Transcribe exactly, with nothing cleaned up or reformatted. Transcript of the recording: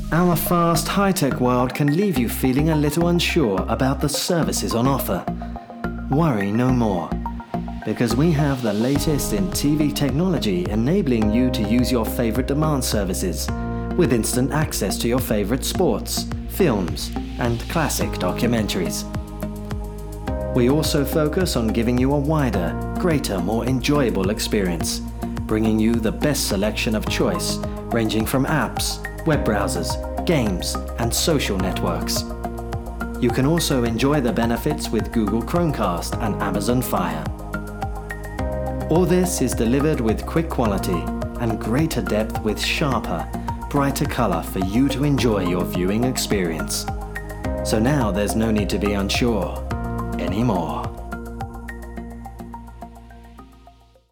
Our fast, high-tech world can leave you feeling a little unsure about the services on offer. Worry no more, because we have the latest in T V technology enabling you to use your favorite demand services with instant access to your favorite sports, films, and classic documentaries. We also focus on giving you a wider, greater, more enjoyable experience, bringing you the best selection of choice, ranging from apps, web browsers, games, and social networks. You can also enjoy the benefits with Google Chromecast and Amazon Fire. All this is delivered with quick quality and greater depth with sharper, brighter color for you to enjoy your viewing experience. So now there's no need to be unsure anymore.